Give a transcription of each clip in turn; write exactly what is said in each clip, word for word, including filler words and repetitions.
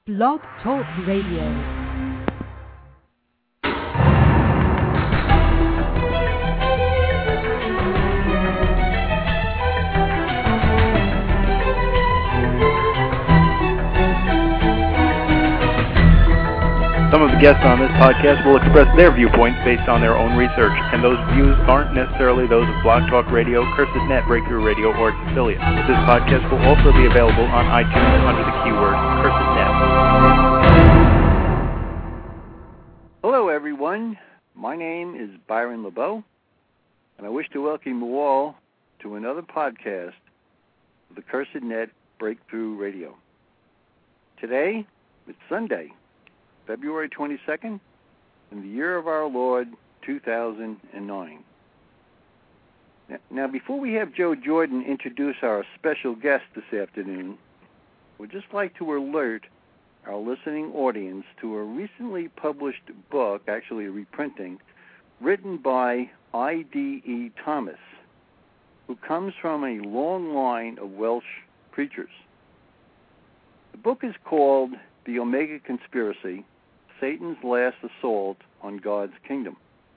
Blog Talk Radio. Some of the guests on this podcast will express their viewpoints based on their own research, and those views aren't necessarily those of Blog Talk Radio, Cursed Net, Breakthrough Radio, or its affiliates. This podcast will also be available on iTunes under the keyword Cursed Net. Hello, everyone. My name is Byron LeBeau, and I wish to welcome you all to another podcast of the Cursed Net, Breakthrough Radio. Today, it's Sunday, February twenty-second, in the year of our Lord, two thousand nine. Now, before we have Joe Jordan introduce our special guest this afternoon, we'd just like to alert our listening audience to a recently published book, actually a reprinting, written by I D E Thomas, who comes from a long line of Welsh preachers. The book is called The Omega Conspiracy, Satan's Last Assault on God's Kingdom.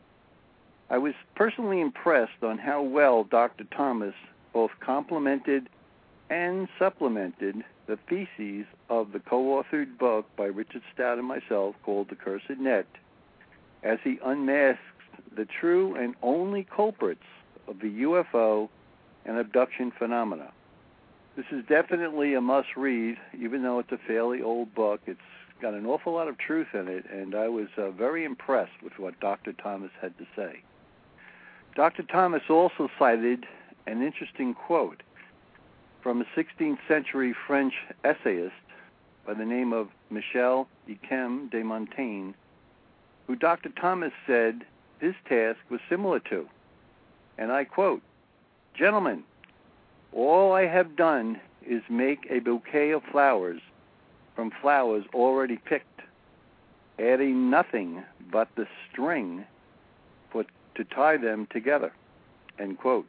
I was personally impressed on how well Doctor Thomas both complemented and supplemented the theses of the co-authored book by Richard Stout and myself called The Cursed Net, as he unmasks the true and only culprits of the U F O and abduction phenomena. This is definitely a must-read, even though it's a fairly old book. It's got an awful lot of truth in it, and I was uh, very impressed with what Doctor Thomas had to say. Doctor Thomas also cited an interesting quote from a sixteenth century French essayist by the name of Michel Yquem de Montaigne, who Doctor Thomas said his task was similar to, and I quote, "Gentlemen, all I have done is make a bouquet of flowers from flowers already picked, adding nothing but the string for, to tie them together," end quote.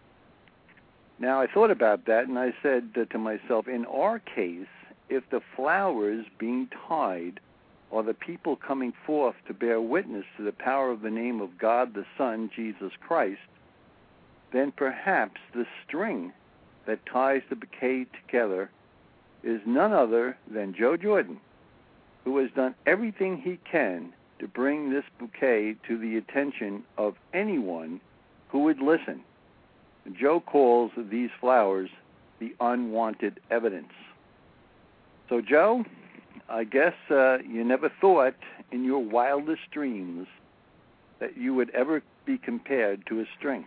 Now, I thought about that, and I said uh, to myself, in our case, if the flowers being tied are the people coming forth to bear witness to the power of the name of God the Son, Jesus Christ, then perhaps the string that ties the bouquet together is none other than Joe Jordan, who has done everything he can to bring this bouquet to the attention of anyone who would listen. Joe calls these flowers the unwanted evidence. So, Joe, I guess uh, you never thought in your wildest dreams that you would ever be compared to a string.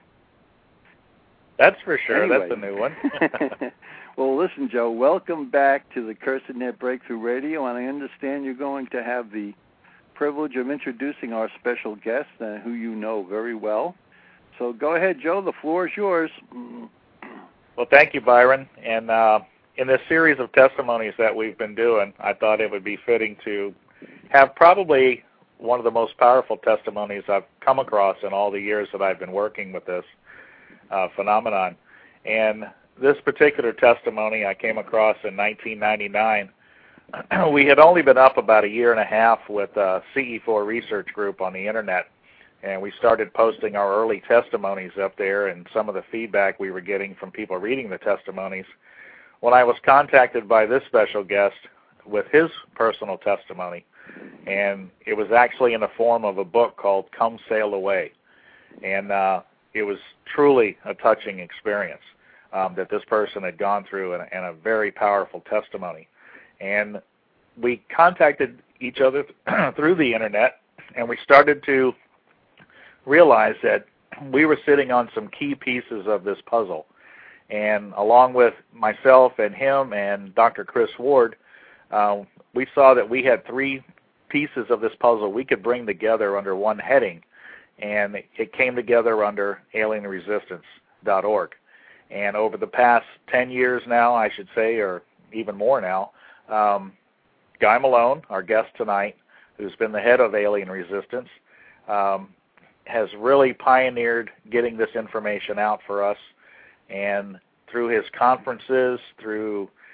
That's for sure. Anyway. That's a new one. Well, listen, Joe, welcome back to the Cursed Net Breakthrough Radio, and I understand you're going to have the privilege of introducing our special guest, uh, who you know very well. So go ahead, Joe. The floor is yours. Well, thank you, Byron. And uh, in this series of testimonies that we've been doing, I thought it would be fitting to have probably one of the most powerful testimonies I've come across in all the years that I've been working with this uh, phenomenon. And this particular testimony I came across in nineteen ninety-nine. We had only been up about a year and a half with uh, C E four Research Group on the Internet, and we started posting our early testimonies up there and some of the feedback we were getting from people reading the testimonies. When I was contacted by this special guest with his personal testimony, and it was actually in the form of a book called Come Sail Away, and uh, it was truly a touching experience um, that this person had gone through, and, and a very powerful testimony. And we contacted each other through the Internet, and we started to realize that we were sitting on some key pieces of this puzzle. And along with myself and him and Doctor Chris Ward, uh, we saw that we had three pieces of this puzzle we could bring together under one heading, and it came together under alien resistance dot org. And over the past ten years now, I should say, or even more now, um, Guy Malone, our guest tonight, who's been the head of Alien Resistance, um, has really pioneered getting this information out for us. And through his conferences, through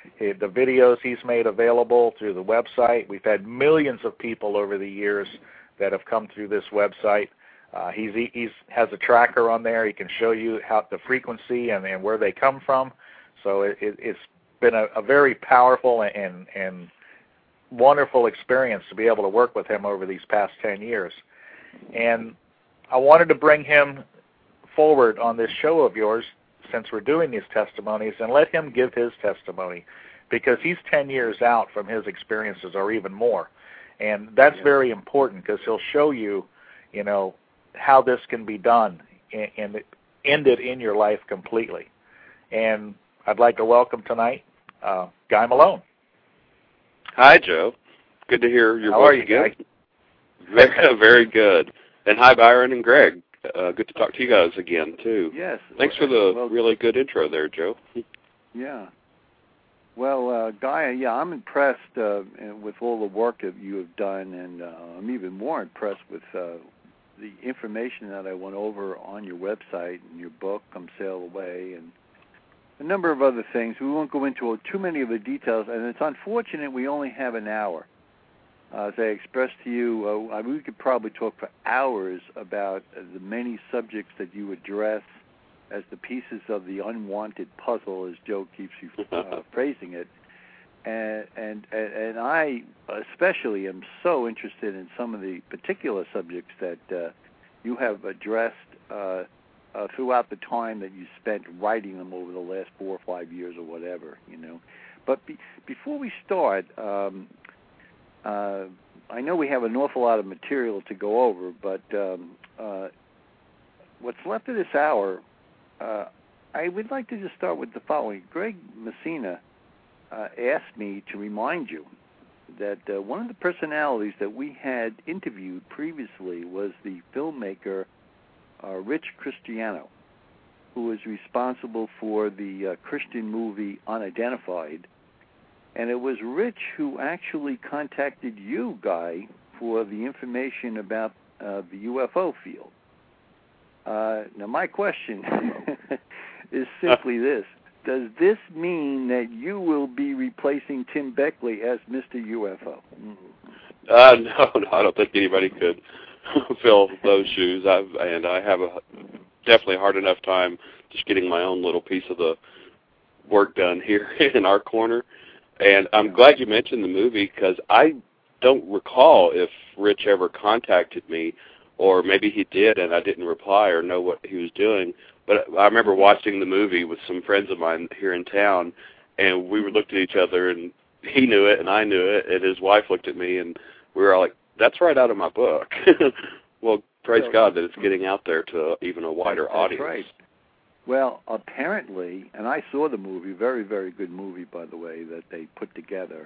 the videos he's made available through the website. We've had millions of people over the years that have come through this website. Uh, he's he's has a tracker on there. He can show you how the frequency and, and where they come from. So it, it, it's been a, a very powerful and and wonderful experience to be able to work with him over these past ten years. And I wanted to bring him forward on this show of yours, since we're doing these testimonies, and let him give his testimony, because he's ten years out from his experiences, or even more. And that's yeah. very important, because he'll show you, you know, how this can be done and, and end it in your life completely. And I'd like to welcome tonight uh, Guy Malone. Hi, Joe. Good to hear your how voice are you, again. Guy? Very, very good. And hi, Byron and Greg. Uh, good to talk to you guys again, too. Yes. Thanks for the well, really good intro there, Joe. Yeah. Well, uh, Guy, yeah, I'm impressed uh, with all the work that you have done, and uh, I'm even more impressed with uh, the information that I went over on your website and your book, Come Sail Away, and a number of other things. We won't go into too many of the details, and it's unfortunate we only have an hour. Uh, as I expressed to you, uh, we could probably talk for hours about uh, the many subjects that you address as the pieces of the unwanted puzzle, as Joe keeps uh, phrasing it. And, and and I especially am so interested in some of the particular subjects that uh, you have addressed uh, uh, throughout the time that you spent writing them over the last four or five years or whatever, you know. But be, before we start, um, Uh, I know we have an awful lot of material to go over, but um, uh, what's left of this hour, uh, I would like to just start with the following. Greg Messina uh, asked me to remind you that uh, one of the personalities that we had interviewed previously was the filmmaker uh, Rich Cristiano, who was responsible for the uh, Christian movie Unidentified. And it was Rich who actually contacted you, Guy, for the information about uh, the U F O field. Uh, now, my question is simply this. Does this mean that you will be replacing Tim Beckley as Mister U F O? Uh, no, no, I don't think anybody could fill those shoes. I've, and I have a definitely hard enough time just getting my own little piece of the work done here in our corner. And I'm glad you mentioned the movie, because I don't recall if Rich ever contacted me, or maybe he did and I didn't reply or know what he was doing. But I remember watching the movie with some friends of mine here in town, and we looked at each other, and he knew it and I knew it, and his wife looked at me, and we were all like, that's right out of my book. Well, praise so, God that it's getting out there to even a wider that's audience. Right. Well, apparently, and I saw the movie, very, very good movie, by the way, that they put together.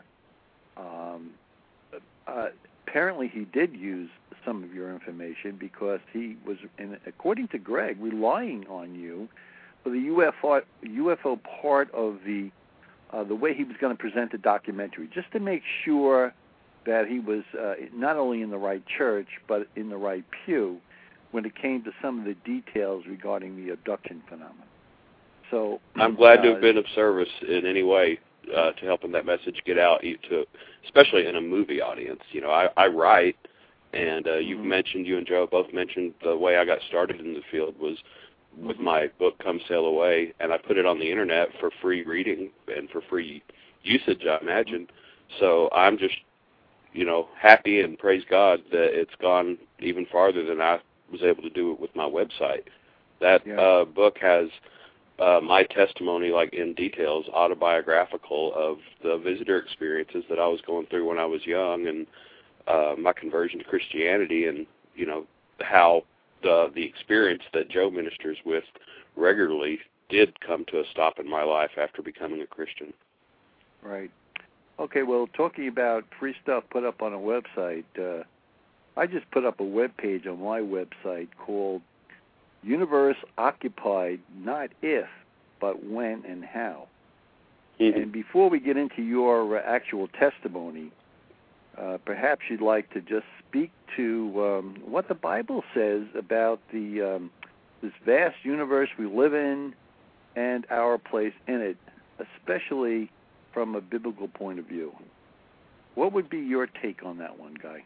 Um, uh, apparently, he did use some of your information, because he was, in, according to Greg, relying on you for the U F O, U F O part of the uh, the way he was going to present the documentary, just to make sure that he was uh, not only in the right church, but in the right pew when it came to some of the details regarding the abduction phenomenon. So I'm glad uh, to have been of service in any way uh, to helping that message get out, to especially in a movie audience. You know, I, I write, and uh, mm-hmm. you've mentioned, you and Joe both mentioned the way I got started in the field was with mm-hmm. my book, Come Sail Away, and I put it on the internet for free reading and for free usage, I imagine. So I'm just, you know, happy and praise God that it's gone even farther than I was able to do it with my website. That yeah. uh, book has uh, my testimony, like in details, autobiographical of the visitor experiences that I was going through when I was young, and uh, my conversion to Christianity, and you know how the the experience that Joe ministers with regularly did come to a stop in my life after becoming a Christian. Right. Okay. Well, talking about free stuff put up on a website. Uh, I just put up a web page on my website called Universe Occupied, Not If, But When and How. Mm-hmm. And before we get into your uh, actual testimony, uh, perhaps you'd like to just speak to um, what the Bible says about the um, this vast universe we live in and our place in it, especially from a biblical point of view. What would be your take on that one, Guy?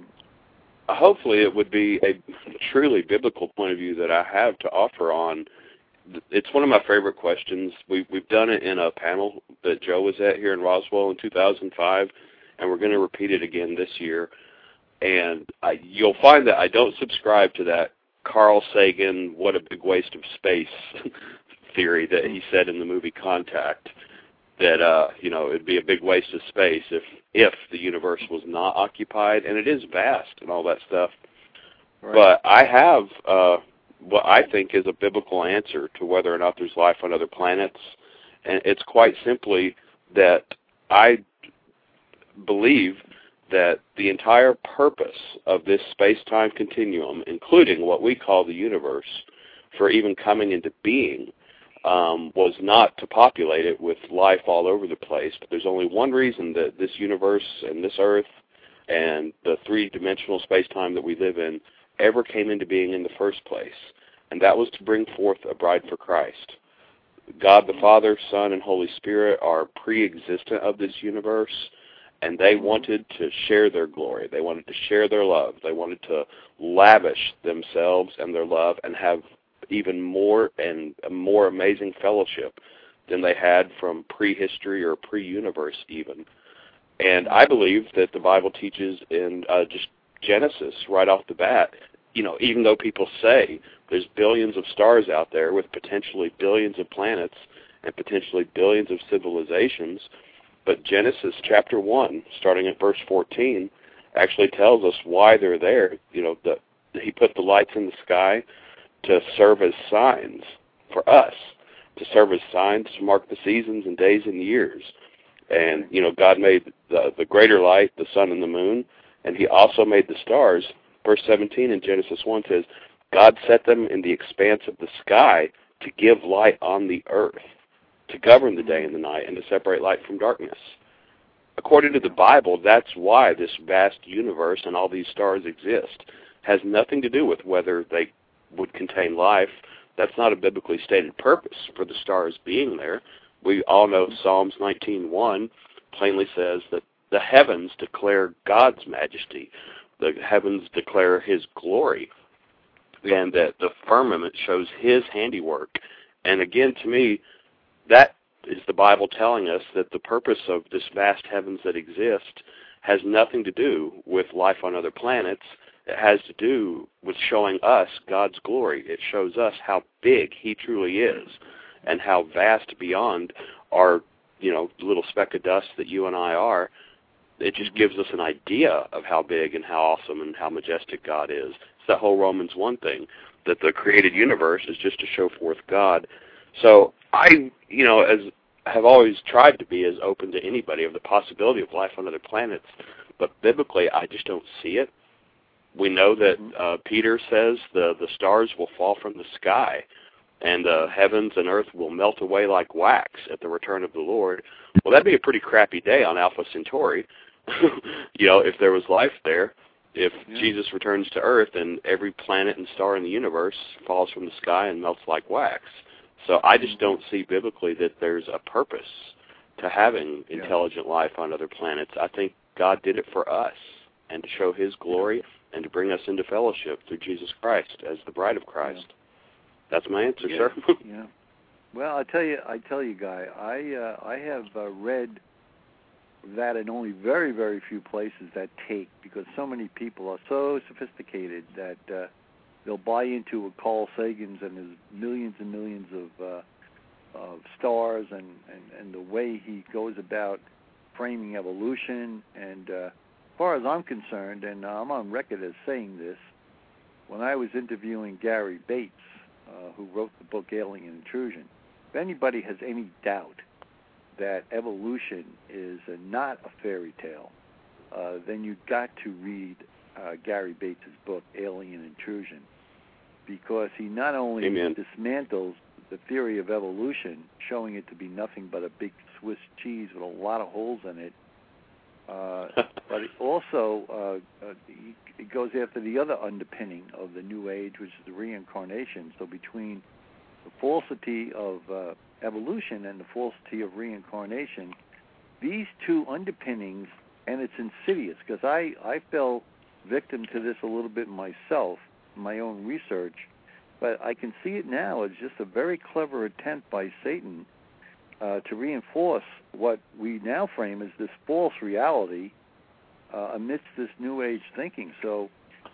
Hopefully it would be a truly biblical point of view that I have to offer on. It's one of my favorite questions. We've, we've done it in a panel that Joe was at here in Roswell in two thousand five, and we're going to repeat it again this year. And I, you'll find that I don't subscribe to that Carl Sagan, what a big waste of space theory that he said in the movie Contact, that, uh, you know, it'd be a big waste of space if, if the universe was not occupied, and it is vast and all that stuff. Right. But I have uh, what I think is a biblical answer to whether or not there's life on other planets, and it's quite simply that I believe that the entire purpose of this space-time continuum, including what we call the universe, for even coming into being, um, was not to populate it with life all over the place. But there's only one reason that this universe and this Earth and the three-dimensional space-time that we live in ever came into being in the first place, and that was to bring forth a bride for Christ. God the Father, Son, and Holy Spirit are pre-existent of this universe, and they wanted to share their glory. They wanted to share their love. They wanted to lavish themselves and their love and have even more and a more amazing fellowship than they had from prehistory or pre-universe even. And I believe that the Bible teaches in uh, just Genesis right off the bat, you know, even though people say there's billions of stars out there with potentially billions of planets and potentially billions of civilizations, but Genesis chapter one, starting at verse fourteen, actually tells us why they're there. You know, the, he put the lights in the sky to serve as signs for us, to serve as signs to mark the seasons and days and years. And, you know, God made the, the greater light, the sun and the moon, and he also made the stars. Verse seventeen in Genesis one says, God set them in the expanse of the sky to give light on the earth, to govern the day and the night, and to separate light from darkness. According to the Bible, that's why this vast universe and all these stars exist. Has nothing to do with whether they would contain life. That's not a biblically stated purpose for the stars being there. We all know Psalms nineteen one plainly says that the heavens declare God's majesty. The heavens declare his glory, and that the firmament shows his handiwork. And again, to me, that is the Bible telling us that the purpose of this vast heavens that exist has nothing to do with life on other planets. It has to do with showing us God's glory. It shows us how big he truly is and how vast beyond our, you know, little speck of dust that you and I are. It just gives us an idea of how big and how awesome and how majestic God is. It's that whole Romans one thing, that the created universe is just to show forth God. So I, you know, as have always tried to be as open to anybody of the possibility of life on other planets, but biblically I just don't see it. We know that uh, Peter says the, the stars will fall from the sky, and the uh, heavens and earth will melt away like wax at the return of the Lord. Well, that'd be a pretty crappy day on Alpha Centauri, you know, if there was life there. If yeah. Jesus returns to earth and every planet and star in the universe falls from the sky and melts like wax. So I just don't see biblically that there's a purpose to having yeah. intelligent life on other planets. I think God did it for us and to show his glory and to bring us into fellowship through Jesus Christ as the bride of Christ. Yeah. That's my answer, yeah. sir. yeah. Well, I tell you, I tell you, Guy, I uh, I have uh, read that in only very, very few places that take, because so many people are so sophisticated that uh, they'll buy into a Carl Sagan's and his millions and millions of uh, of stars and, and, and the way he goes about framing evolution. And uh, as far as I'm concerned, and I'm on record as saying this, when I was interviewing Gary Bates, uh, who wrote the book Alien Intrusion, if anybody has any doubt that evolution is uh, not a fairy tale, uh, then you've got to read uh, Gary Bates' book, Alien Intrusion, because he not only Amen. dismantles the theory of evolution, showing it to be nothing but a big Swiss cheese with a lot of holes in it, uh, but it also uh, uh, he, he goes after the other underpinning of the New Age, which is the reincarnation. So between the falsity of uh, evolution and the falsity of reincarnation, these two underpinnings, and it's insidious because I, I fell victim to this a little bit myself, my own research, but I can see it now as just a very clever attempt by Satan uh, to reinforce what we now frame as this false reality uh, amidst this New Age thinking. So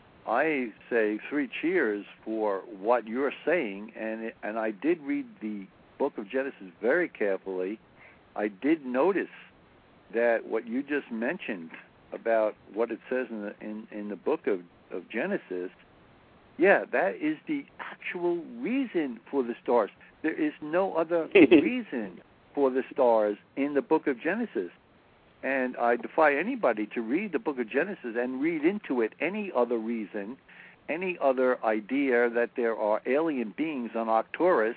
I say three cheers for what you're saying, and it, and I did read the book of Genesis very carefully. I did notice that what you just mentioned about what it says in the in, in the book of, of Genesis, yeah, that is the actual reason for the stars. There is no other reason for the stars in the book of Genesis. And I defy anybody to read the book of Genesis and read into it any other reason, any other idea that there are alien beings on Arcturus.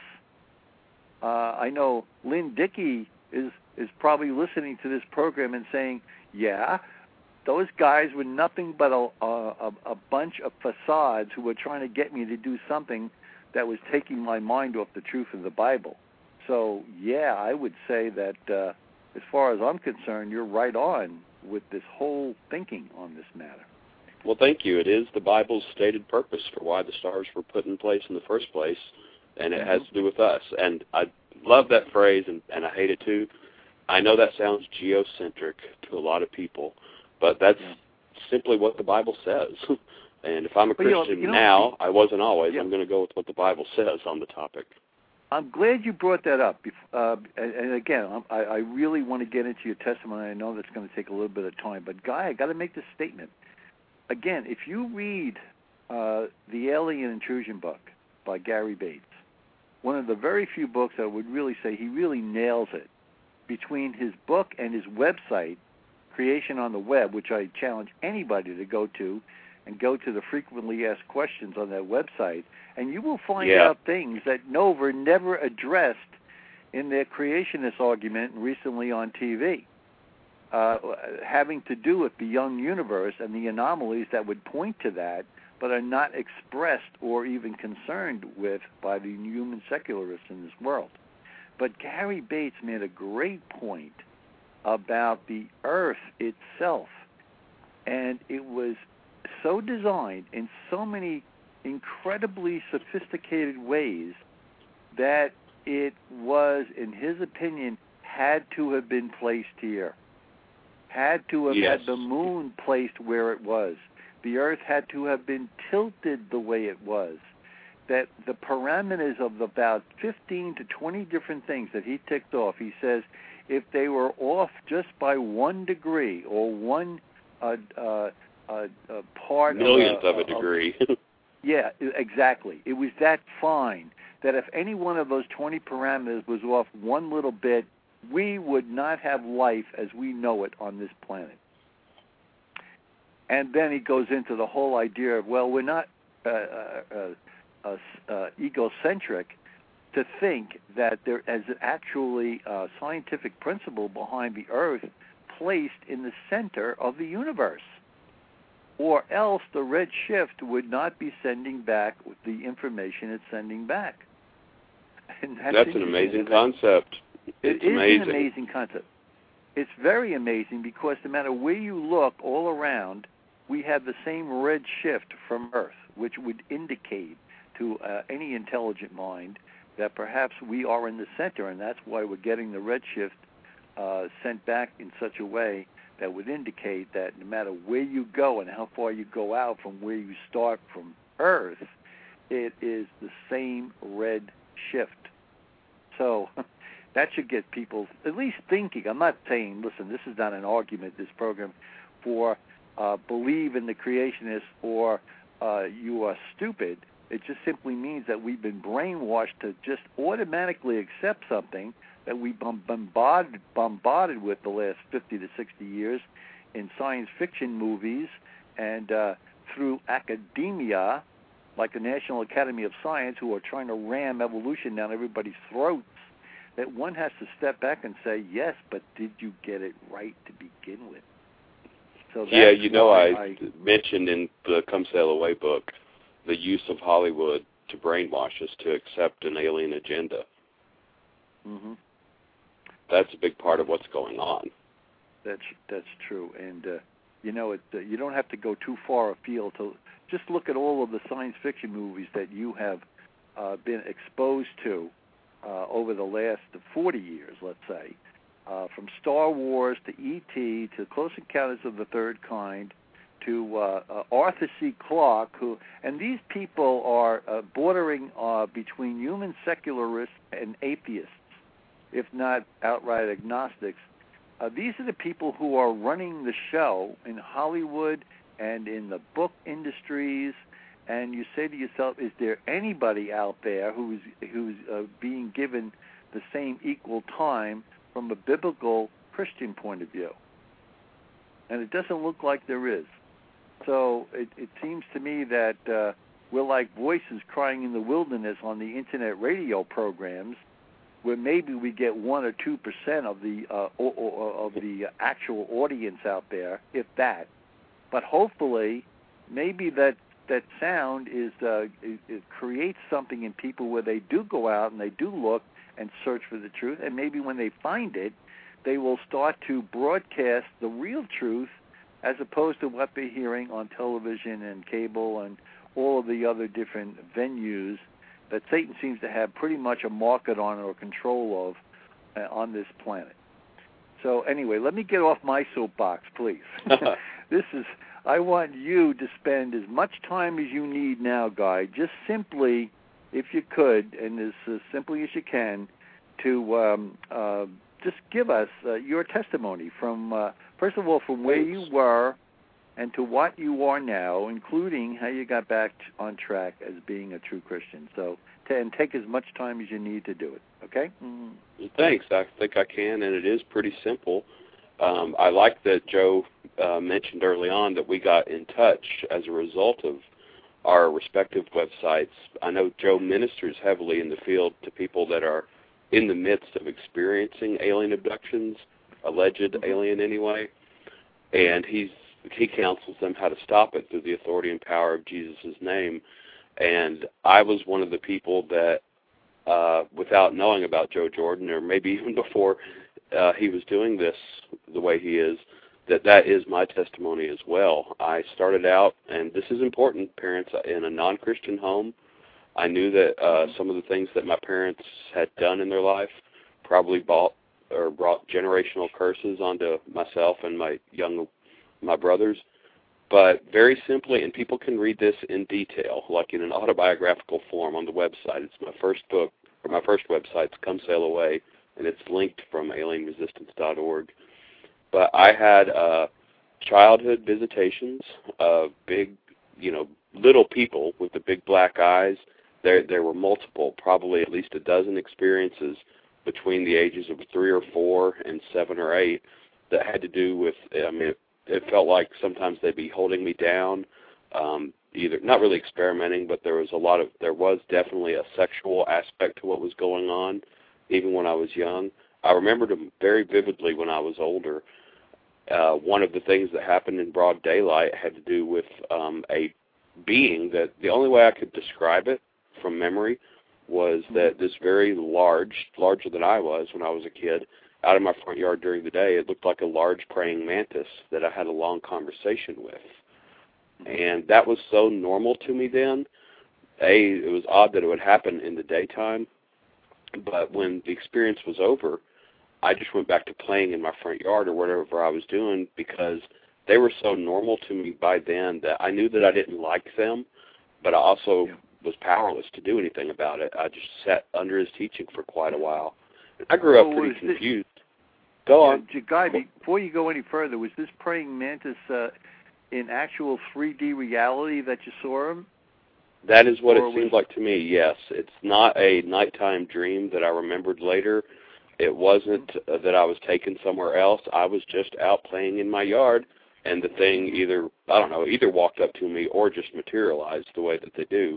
Uh, I know Lynn Dickey is, is probably listening to this program and saying, yeah, those guys were nothing but a, a, a bunch of facades who were trying to get me to do something that was taking my mind off the truth of the Bible. So, yeah, I would say that uh, as far as I'm concerned, you're right on with this whole thinking on this matter. Well, thank you. It is the Bible's stated purpose for why the stars were put in place in the first place, and it mm-hmm. has to do with us. And I love that phrase, and, and I hate it too. I know that sounds geocentric to a lot of people, but that's yeah. simply what the Bible says. And if I'm a Christian you know, you know, now, I wasn't always. Yeah. I'm going to go with what the Bible says on the topic. I'm glad you brought that up. Uh, and, and again, I, I really want to get into your testimony. I know that's going to take a little bit of time. But, Guy, I got to make this statement. Again, if you read uh, the Alien Intrusion book by Gary Bates, one of the very few books I would really say he really nails it. Between his book and his website, Creation on the Web, which I challenge anybody to go to, and go to the frequently asked questions on that website, and you will find yeah. out things that Nova never addressed in their creationist argument recently on T V, uh, having to do with the young universe and the anomalies that would point to that, but are not expressed or even concerned with by the human secularists in this world. But Gary Bates made a great point about the Earth itself, and it was so designed in so many incredibly sophisticated ways that it was, in his opinion, had to have been placed here, had to have yes. had the moon placed where it was. The Earth had to have been tilted the way it was, that the parameters of about fifteen to twenty different things that he ticked off, he says, if they were off just by one degree or one uh, uh, uh, uh, part millionth of a, of a degree. Of, yeah, exactly. It was that fine that if any one of those twenty parameters was off one little bit, we would not have life as we know it on this planet. And then he goes into the whole idea of, well, we're not uh, uh, uh, uh, egocentric to think that there is actually a scientific principle behind the Earth placed in the center of the universe. Or else the red shift would not be sending back the information it's sending back. And that's that's an amazing concept. It's it is amazing. an amazing concept. It's very amazing because no matter where you look all around, we have the same red shift from Earth, which would indicate to uh, any intelligent mind that perhaps we are in the center, and that's why we're getting the red shift uh, sent back in such a way that would indicate that no matter where you go and how far you go out from where you start from Earth, it is the same red shift. So that should get people at least thinking. I'm not saying, listen, this is not an argument, this program, for uh, believe in the creationists or uh, you are stupid. It just simply means that we've been brainwashed to just automatically accept something that we bombarded, bombarded with the last fifty to sixty years in science fiction movies and uh, through academia, like the National Academy of Science, who are trying to ram evolution down everybody's throats, that one has to step back and say, yes, but did you get it right to begin with? So yeah, you know, I, I mentioned in the Come Sail Away book the use of Hollywood to brainwash us to accept an alien agenda. Mm-hmm. That's a big part of what's going on. that's that's true. And uh, you know, it, uh, you don't have to go too far afield to just look at all of the science fiction movies that you have uh, been exposed to uh, over the last forty years, let's say, uh, from Star Wars to E T to Close Encounters of the Third Kind to uh, uh, Arthur C. Clarke, who, and these people are uh, bordering uh, between human secularists and atheists, if not outright agnostics. Uh, these are the people who are running the show in Hollywood and in the book industries. And you say to yourself, is there anybody out there who's who's uh, being given the same equal time from a biblical Christian point of view? And it doesn't look like there is. So it, it seems to me that uh, we're like voices crying in the wilderness on the internet radio programs, where maybe we get one or two percent of the uh, o- o- of the actual audience out there, if that. But hopefully, maybe that that sound is uh, it, it creates something in people where they do go out and they do look and search for the truth, and maybe when they find it, they will start to broadcast the real truth, as opposed to what they're hearing on television and cable and all of the other different venues that Satan seems to have pretty much a market on or control of uh, on this planet. So anyway, let me get off my soapbox, please. This is, I want you to spend as much time as you need now, Guy, just simply, if you could, and as uh, simply as you can, to um, uh, just give us uh, your testimony from, uh, first of all, from where you were and to what you are now, including how you got back on track as being a true Christian. So, t- and take as much time as you need to do it, okay? Mm. Thanks. I think I can, and it is pretty simple. Um, I like that Joe uh, mentioned early on that we got in touch as a result of our respective websites. I know Joe ministers heavily in the field to people that are in the midst of experiencing alien abductions, alleged mm-hmm. alien anyway, and he's he counsels them how to stop it through the authority and power of Jesus' name. And I was one of the people that, uh, without knowing about Joe Jordan, or maybe even before uh, he was doing this the way he is, that that is my testimony as well. I started out, and this is important, parents, in a non-Christian home. I knew that uh, some of the things that my parents had done in their life probably bought or brought generational curses onto myself and my young my brothers. But very simply, and people can read this in detail, like in an autobiographical form on the website. It's my first book, or my first website, it's Come Sail Away, and it's linked from alien resistance dot org. But I had uh, childhood visitations of big, you know, little people with the big black eyes. There, there were multiple, probably at least a dozen experiences between the ages of three or four and seven or eight that had to do with, I mean, it, it felt like sometimes they'd be holding me down, um, either not really experimenting, but there was a lot of, there was definitely a sexual aspect to what was going on, even when I was young. I remember them very vividly when I was older. Uh, one of the things that happened in broad daylight had to do with um, a being that the only way I could describe it from memory was that this very large, larger than I was when I was a kid, out in my front yard during the day, it looked like a large praying mantis that I had a long conversation with. And that was so normal to me then. A, it was odd that it would happen in the daytime, but when the experience was over, I just went back to playing in my front yard or whatever I was doing because they were so normal to me by then that I knew that I didn't like them, but I also yeah. was powerless to do anything about it. I just sat under his teaching for quite a while. I grew up pretty confused. This, go on. Uh, Guy, before you go any further, was this praying mantis uh, in actual three D reality that you saw him? That is what or it seemed like to me, yes. It's not a nighttime dream that I remembered later. It wasn't uh, that I was taken somewhere else. I was just out playing in my yard, and the thing either, I don't know, either walked up to me or just materialized the way that they do.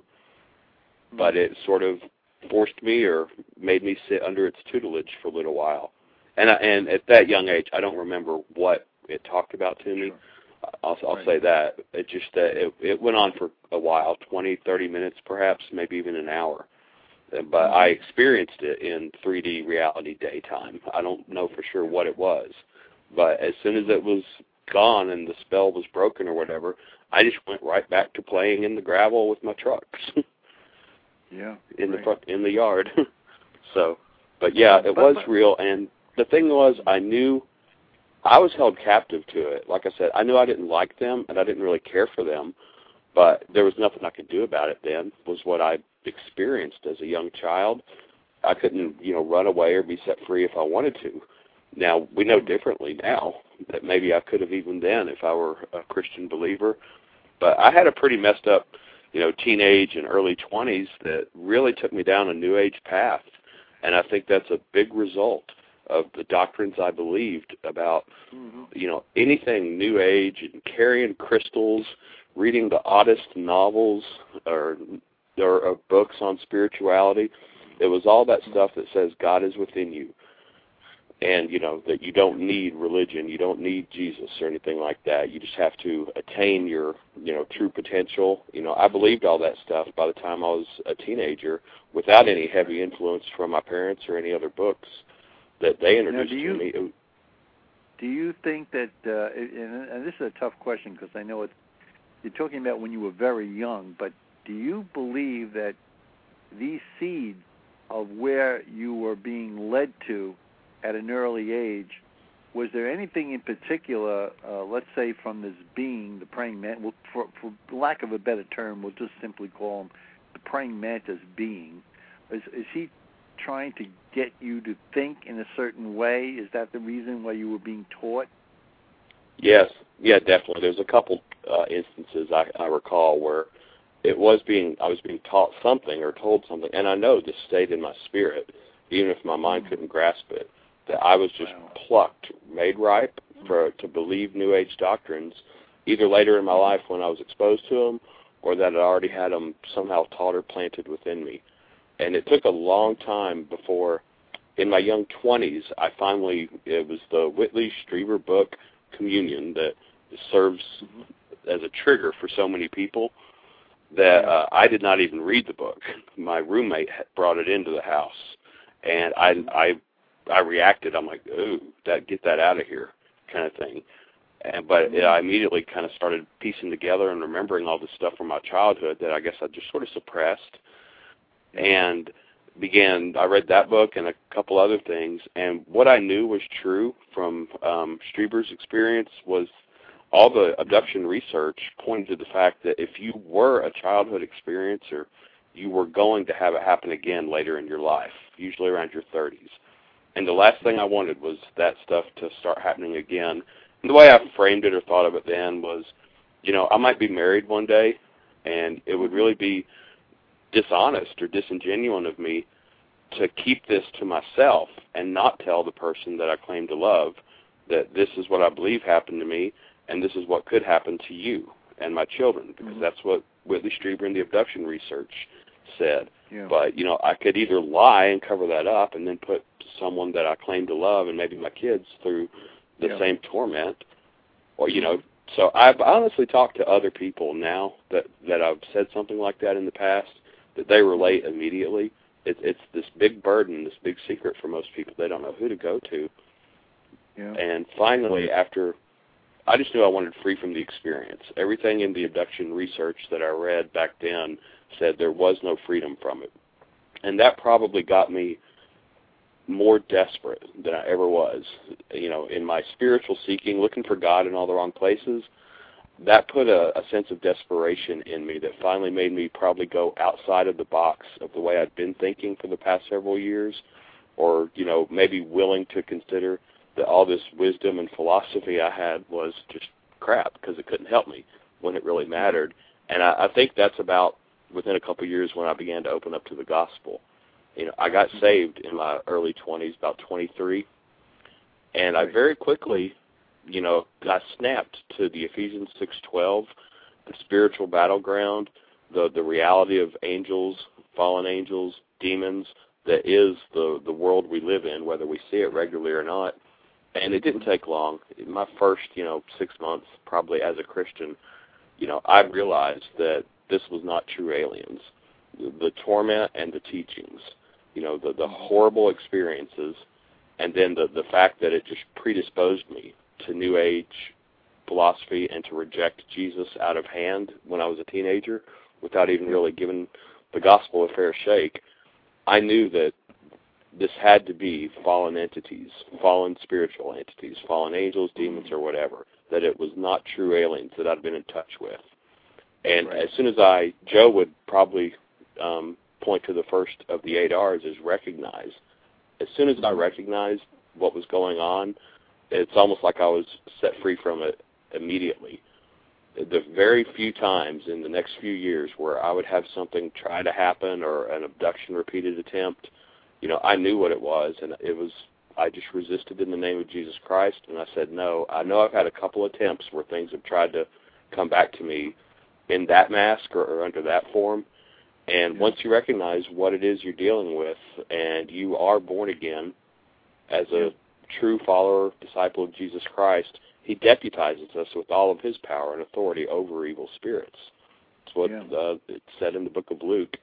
But it sort of forced me or made me sit under its tutelage for a little while. And I, and at that young age, I don't remember what it talked about to me. Sure. I'll, I'll right. say that. It just uh, it, it went on for a while, twenty, thirty minutes perhaps, maybe even an hour. But mm-hmm. I experienced it in three D reality daytime. I don't know for sure what it was. But as soon as it was gone and the spell was broken or whatever, I just went right back to playing in the gravel with my trucks. yeah. In right. the front, in the yard. So, but yeah, it but, was but, real. And the thing was, I knew I was held captive to it. Like I said, I knew I didn't like them and I didn't really care for them, but there was nothing I could do about it then, was what I experienced as a young child. I couldn't, you know, run away or be set free if I wanted to. Now, we know differently now that maybe I could have even then if I were a Christian believer. But I had a pretty messed up, you know, teenage and early twenties that really took me down a New Age path. And I think that's a big result of the doctrines I believed about, mm-hmm. you know, anything New Age and carrying crystals, reading the oddest novels or, or, or books on spirituality. It was all that stuff that says God is within you. And, you know, that you don't need religion, you don't need Jesus or anything like that. You just have to attain your, you know, true potential. You know, I believed all that stuff by the time I was a teenager without any heavy influence from my parents or any other books that they introduced now, do you, to me. It, do you think that, uh, and, and this is a tough question because I know it's, you're talking about when you were very young, but do you believe that these seeds of where you were being led to at an early age, was there anything in particular, uh, let's say from this being, the praying mantis, well, for, for lack of a better term, we'll just simply call him the praying mantis being, is, is he trying to get you to think in a certain way? Is that the reason why you were being taught? Yes, yeah, definitely. There's a couple uh, instances I, I recall where it was being, I was being taught something or told something, and I know this stayed in my spirit, even if my mind couldn't grasp it, that I was just wow. plucked, made ripe for to believe New Age doctrines, either later in my life when I was exposed to them, or that I already had them somehow taught or planted within me. And it took a long time before, in my young twenties, I finally, it was the Whitley Strieber book, Communion, that serves as a trigger for so many people, that uh, I did not even read the book. My roommate brought it into the house, and I, I I reacted. I'm like, ooh, that, get that out of here, kind of thing. And but it, I immediately kind of started piecing together and remembering all this stuff from my childhood that I guess I just sort of suppressed, and began. I read that book and a couple other things, and what I knew was true from um, Strieber's experience was all the abduction research pointed to the fact that if you were a childhood experiencer, you were going to have it happen again later in your life, usually around your thirties. And the last thing I wanted was that stuff to start happening again. And the way I framed it or thought of it then was, you know, I might be married one day, and it would really be dishonest or disingenuous of me to keep this to myself and not tell the person that I claim to love that this is what I believe happened to me, and this is what could happen to you and my children, because mm-hmm. that's what Whitley Strieber and the abduction research said. Yeah. But, you know, I could either lie and cover that up and then put someone that I claim to love and maybe my kids through the yeah. same torment, or, you know, so I've honestly talked to other people now that, that I've said something like that in the past, that they relate immediately. It, it's this big burden, this big secret for most people. They don't know who to go to. Yeah. And finally, after, I just knew I wanted free from the experience. Everything in the abduction research that I read back then said there was no freedom from it. And that probably got me more desperate than I ever was. You know, in my spiritual seeking, looking for God in all the wrong places, that put a, a sense of desperation in me that finally made me probably go outside of the box of the way I'd been thinking for the past several years, or, you know, maybe willing to consider that all this wisdom and philosophy I had was just crap because it couldn't help me when it really mattered. And I, I think that's about within a couple of years when I began to open up to the gospel. You know, I got saved in my early twenties, about twenty-three, and I very quickly, you know, got snapped to the Ephesians six twelve, the spiritual battleground, the the reality of angels, fallen angels, demons, that is the, the world we live in, whether we see it regularly or not. And it didn't take long. In my first, you know, six months, probably as a Christian, you know, I realized that this was not true aliens. The, the torment and the teachings, you know, the, the horrible experiences, and then the, the fact that it just predisposed me to New Age philosophy and to reject Jesus out of hand when I was a teenager without even really giving the gospel a fair shake, I knew that this had to be fallen entities, fallen spiritual entities, fallen angels, demons, or whatever, that it was not true aliens that I'd been in touch with. And right. as soon as I, Joe would probably um, point to the first of the eight R's as recognize. As soon as I recognized what was going on, it's almost like I was set free from it immediately. The very few times in the next few years where I would have something try to happen or an abduction repeated attempt, you know, I knew what it was, and it was, I just resisted in the name of Jesus Christ, and I said, no, I know I've had a couple attempts where things have tried to come back to me in that mask or, or under that form, and once you recognize what it is you're dealing with, and you are born again as a true follower, disciple of Jesus Christ, he deputizes us with all of his power and authority over evil spirits. That's what yeah. uh, it said in the book of Luke.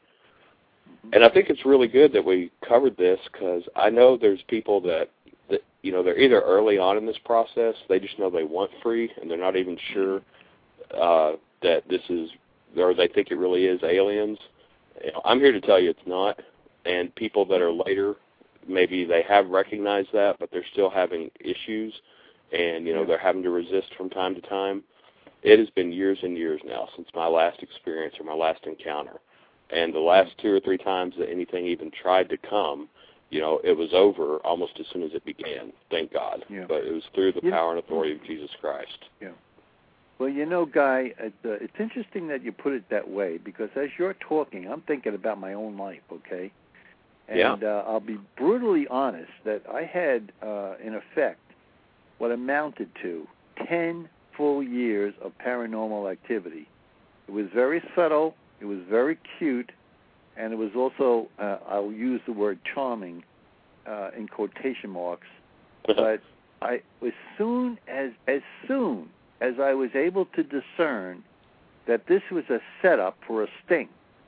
And I think it's really good that we covered this because I know there's people that, that, you know, they're either early on in this process, they just know they want free, and they're not even sure uh, that this is, or they think it really is aliens. You know, I'm here to tell you it's not. And people that are later, maybe they have recognized that, but they're still having issues, and, you know, they're having to resist from time to time. It has been years and years now since my last experience or my last encounter. And the last two or three times that anything even tried to come, you know, it was over almost as soon as it began, thank God. Yeah. But it was through the you power and authority of Jesus Christ. Yeah. Well, you know, Guy, it, uh, it's interesting that you put it that way because as you're talking, I'm thinking about my own life, okay? And yeah. uh, I'll be brutally honest that I had, uh, in effect, what amounted to ten full years of paranormal activity. It was very subtle. It was very cute, and it was also, uh, I'll use the word charming uh, in quotation marks, but I, as soon as, as soon as I was able to discern that this was a setup for a sting,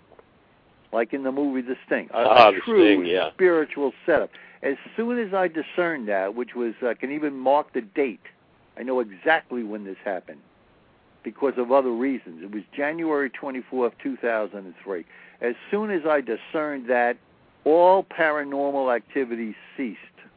like in the movie The Sting, a, ah, a true Sting, yeah. spiritual setup. As soon as I discerned that, which was, I can even mark the date, I know exactly when this happened, because of other reasons. It was January twenty-fourth, two thousand three. As soon as I discerned that, all paranormal activity ceased.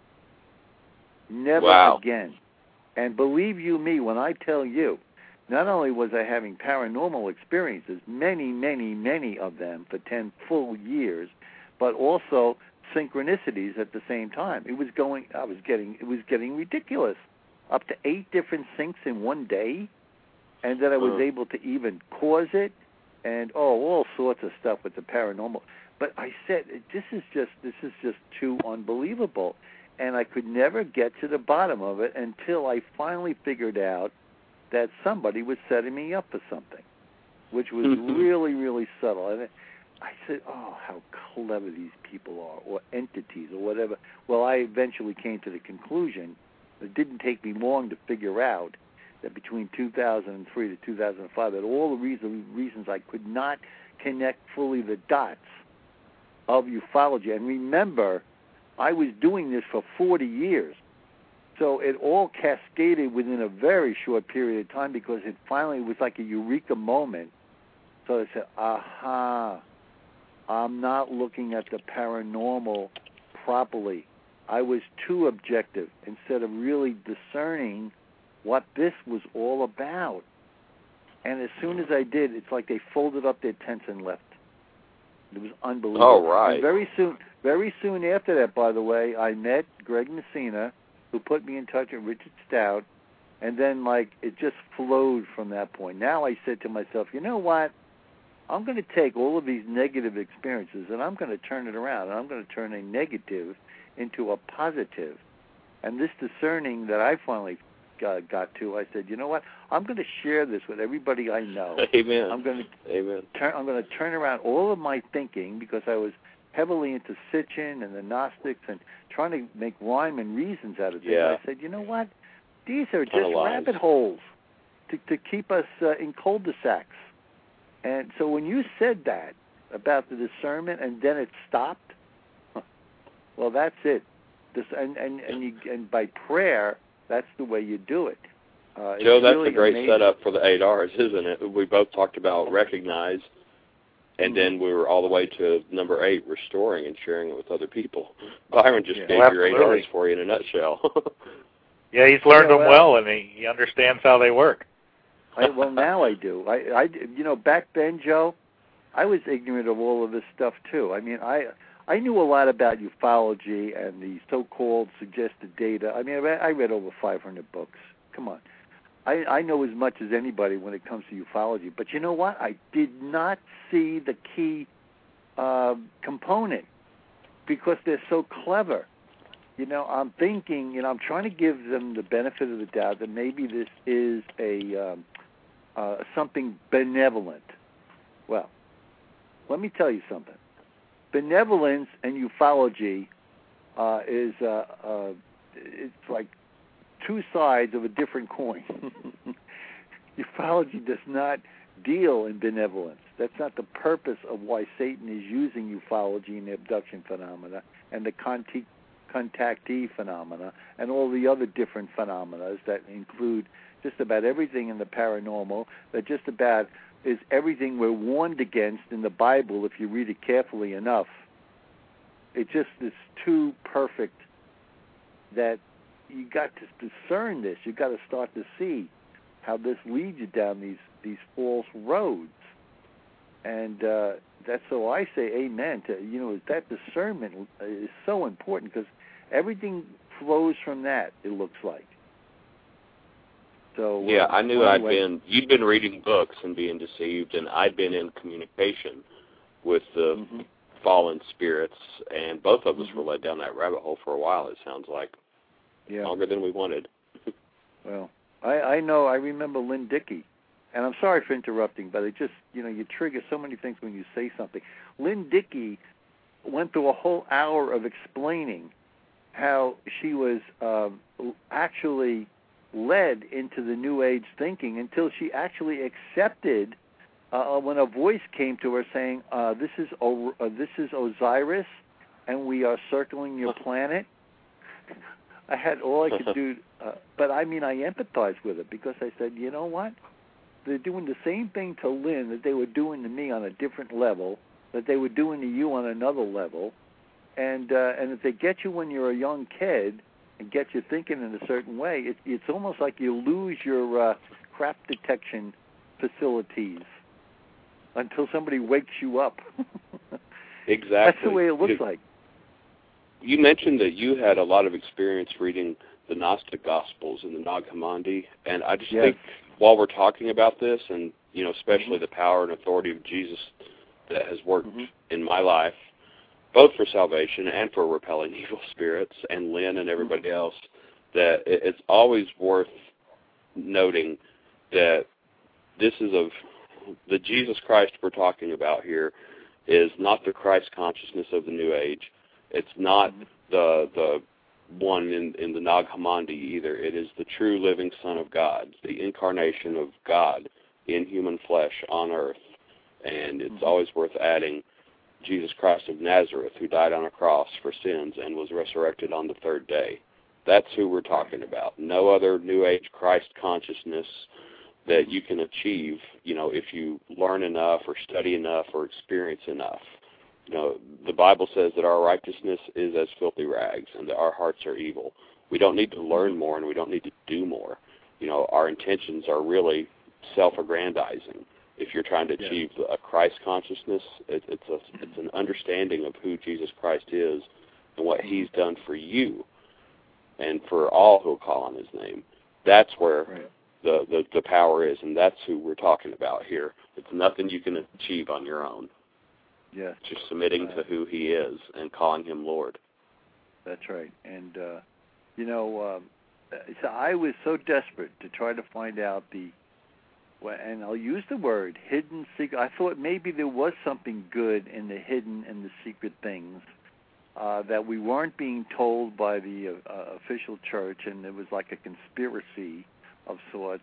Never wow. again. And believe you me when I tell you, not only was I having paranormal experiences, many, many, many of them for ten full years, but also synchronicities at the same time. It was going, I was getting, it was getting ridiculous. Up to eight different syncs in one day. And that I was uh. able to even cause it, and oh, all sorts of stuff with the paranormal. But I said, this is just this is just too unbelievable, and I could never get to the bottom of it until I finally figured out that somebody was setting me up for something, which was mm-hmm. really, really subtle. And I said, oh, how clever these people are, or entities, or whatever. Well, I eventually came to the conclusion. It didn't take me long to figure out that between two thousand three to two thousand five, that all the reason, reasons I could not connect fully the dots of ufology. And remember, I was doing this for forty years. So it all cascaded within a very short period of time because it finally was like a eureka moment. So I said, aha, I'm not looking at the paranormal properly. I was too objective instead of really discerning what this was all about. And as soon as I did, it's like they folded up their tents and left. It was unbelievable. Oh, right. And very soon, very soon after that, by the way, I met Greg Messina, who put me in touch with Richard Stout, and then, like, it just flowed from that point. Now I said to myself, you know what? I'm going to take all of these negative experiences, and I'm going to turn it around, and I'm going to turn a negative into a positive. And this discerning that I finally Uh, got to, I said, you know what? I'm going to share this with everybody I know. Amen. I'm going to Amen. turn. I'm going to turn around all of my thinking because I was heavily into Sitchin and the Gnostics and trying to make rhyme and reasons out of things. Yeah. I said, you know what? These are Ton just rabbit holes to to keep us uh, in cul-de-sacs. And so when you said that about the discernment and then it stopped, well, that's it. This and and and, you, and by prayer. That's the way you do it. Uh, Joe, that's really a great amazing. setup for the eight R's, isn't it? We both talked about recognize, and then we were all the way to number eight, restoring and sharing it with other people. Byron just Yeah. gave Well, your eight absolutely. R's for you in a nutshell. Yeah, he's learned Yeah, them well- well, and he, he understands how they work. I, well, now I do. I, I, you know, back then, Joe, I was ignorant of all of this stuff too. I mean, I, I knew a lot about ufology and the so-called suggested data. I mean, I read, I read over five hundred books. Come on, I, I know as much as anybody when it comes to ufology. But you know what? I did not see the key uh, component because they're so clever. You know, I'm thinking, you know, I'm trying to give them the benefit of the doubt that maybe this is a um, uh, something benevolent. Well, let me tell you something. Benevolence and ufology uh, is uh, uh, it's like two sides of a different coin. Ufology does not deal in benevolence. That's not the purpose of why Satan is using ufology and the abduction phenomena and the conti- contactee phenomena and all the other different phenomena that include just about everything in the paranormal, that just about is everything we're warned against in the Bible if you read it carefully enough. It just is too perfect that you got to discern this. You got to start to see how this leads you down these, these false roads. And uh, that's so I say amen to, you know, that discernment is so important because everything flows from that, it looks like. So yeah, uh, I knew well, I'd anyway, been, you'd been reading books and being deceived, and I'd been in communication with the mm-hmm. fallen spirits, and both of us Mm-hmm. were led down that rabbit hole for a while, it sounds like. Yeah. Longer than we wanted. Well, I, I know, I remember Lynn Dickey, and I'm sorry for interrupting, but it just, you know, you trigger so many things when you say something. Lynn Dickey went through a whole hour of explaining how she was um, actually led into the New Age thinking until she actually accepted uh, when a voice came to her saying, uh, "This is o- uh, this is Osiris, and we are circling your planet." I had all I could do, uh, but I mean, I empathized with it because I said, you know what? They're doing the same thing to Lynn that they were doing to me on a different level, that they were doing to you on another level, and uh, and if they get you when you're a young kid and get you thinking in a certain way, it, it's almost like you lose your uh, crap detection facilities until somebody wakes you up. Exactly. That's the way it looks you, like. You mentioned that you had a lot of experience reading the Gnostic Gospels and the Nag Hammadi, and I just Yes. think while we're talking about this, and you know, especially Mm-hmm. the power and authority of Jesus that has worked Mm-hmm. in my life, both for salvation and for repelling evil spirits, and Lynn and everybody Mm-hmm. else, that it's always worth noting that this is of the Jesus Christ we're talking about here is not the Christ consciousness of the New Age. It's not Mm-hmm. the the one in, in the Nag Hammadi either. It is the true living Son of God, the incarnation of God in human flesh on earth. And it's Mm-hmm. always worth adding Jesus Christ of Nazareth, who died on a cross for sins and was resurrected on the third day. That's who we're talking about. No other New Age Christ consciousness that you can achieve, you know, if you learn enough or study enough or experience enough. You know, the Bible says that our righteousness is as filthy rags and that our hearts are evil. We don't need to learn more and we don't need to do more. You know, our intentions are really self-aggrandizing. If you're trying to achieve a Christ consciousness, it, it's a, it's an understanding of who Jesus Christ is and what He's done for you and for all who call on His name. That's where Right. the, the, the power is, and that's who we're talking about here. It's nothing you can achieve on your own. Yes. Just submitting Right. to who He is and calling Him Lord. That's right. And, uh, you know, um, so I was so desperate to try to find out the, and I'll use the word, hidden secret. I thought maybe there was something good in the hidden and the secret things uh, that we weren't being told by the uh, official church, and it was like a conspiracy of sorts.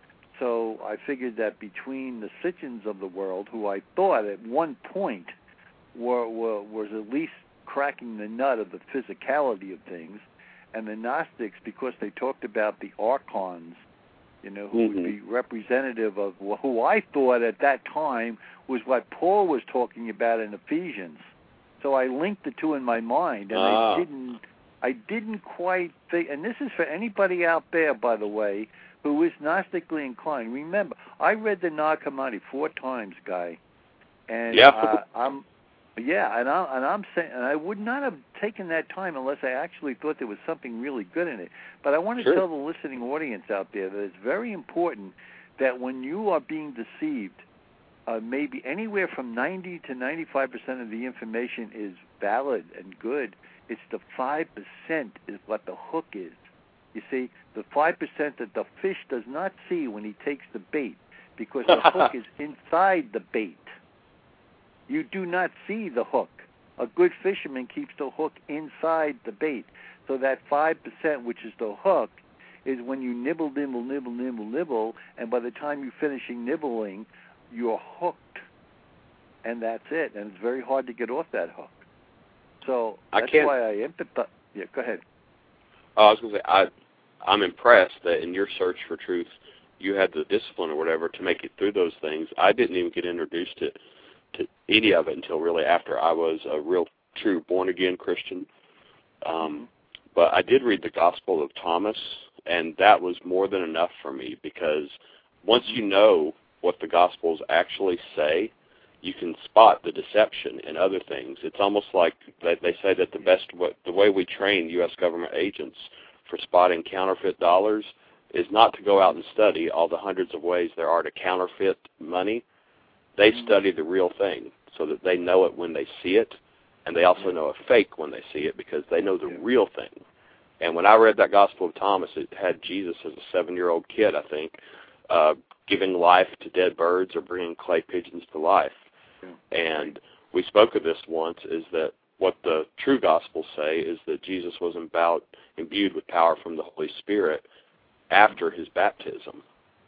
So I figured that between the Sitchins of the world, who I thought at one point were, were was at least cracking the nut of the physicality of things, and the Gnostics, because they talked about the archons you know, who mm-hmm. would be representative of who I thought at that time was what Paul was talking about in Ephesians. So I linked the two in my mind, and ah. I didn't, I didn't quite think. And this is for anybody out there, by the way, who is Gnostically inclined. Remember, I read the Nag Hammadi four times, Guy, and yeah. uh, I'm, yeah, and I and I'm saying, and I would not have taken that time unless I actually thought there was something really good in it. But I want to sure. tell the listening audience out there that it's very important that when you are being deceived, uh, maybe anywhere from ninety to ninety-five percent of the information is valid and good. It's the five percent is what the hook is. You see, the five percent that the fish does not see when he takes the bait, because the hook is inside the bait. You do not see the hook. A good fisherman keeps the hook inside the bait. So that five percent, which is the hook, is when you nibble, nibble, nibble, nibble, nibble, and by the time you're finishing nibbling, you're hooked. And that's it. And it's very hard to get off that hook. So that's I can't, why I empathize. Yeah, go ahead. Oh, I was going to say, I, I'm impressed that in your search for truth, you had the discipline or whatever to make it through those things. I didn't even get introduced to, to any of it until really after I was a real, true, born-again Christian. Um, but I did read the Gospel of Thomas, and that was more than enough for me, because once you know what the Gospels actually say, you can spot the deception in other things. It's almost like they, they say that the best way, the way we train U S government agents for spotting counterfeit dollars is not to go out and study all the hundreds of ways there are to counterfeit money. They study the real thing so that they know it when they see it, and they also know a fake when they see it because they know the real thing. And when I read that Gospel of Thomas, it had Jesus as a seven-year-old kid, I think, uh, giving life to dead birds or bringing clay pigeons to life. And we spoke of this once, is that what the true Gospels say is that Jesus was about, imbued with power from the Holy Spirit after his baptism